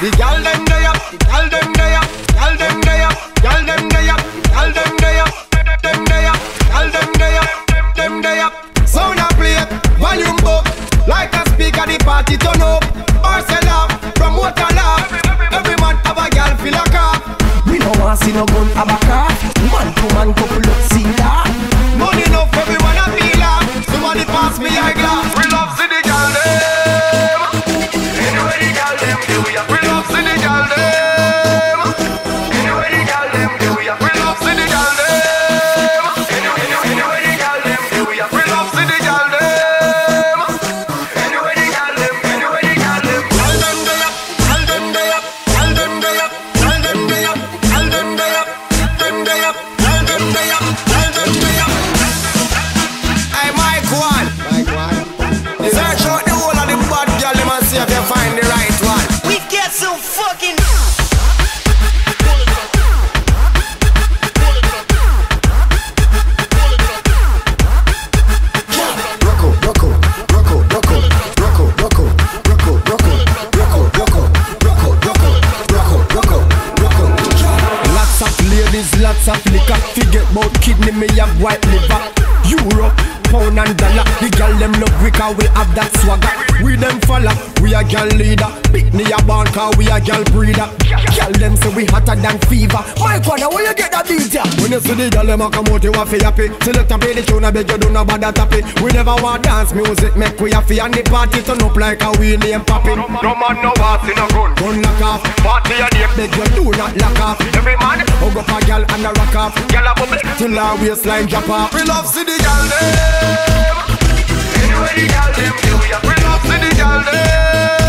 The gal them day up, the gal them day up, gal them day up, gal them day up, gal them day up, them day up, gal them day up, them day up. Sound a play, volume up, like a speaker the party turn up. Marcel up, promote a laugh. Every man have a gal feel a car. We don't want see no gun have a car. Man to man couple up see that. Money enough everyone a feel up. Somebody pass me a glass. We love see the gal them. Anyway the gal them do we we love see the gal them. Anyway the gal them do we love see the gal them. Anyway the gal them do we love see the gal them. Anyway the gal them, anyway the gal them. Gal them day up, gal them day up, gal them day up, gal them day up, gal them day up, them day up, gal them day up, gal them day up. Hey Mike One, search out the whole of the bad gal them and see if you find the right one. We get some fucking lots of liquor. Forget about kidney, me have white liver. Euro, pound and dollar. The girl them look quicker, we have that swagger. We them follow, we a girl leader. Pick me a born car, we a girl breeder. Girl them say we hotter than fever. My corner, where you get that beat ya? When you see the girl them a come out, you a fi happy. Select a play the tune, I beg you don't know about that happy. We never want dance music, make we happy. And the party turn up like a wheel name popping. No man no heart in a gun. Gun lock off, party a name, beg you do not lock off. Every man, hug up a girl and a rock off. Girl a bubble till her waistline drop off. We love see the girl them. Anyway the girl them do we love see the girl them.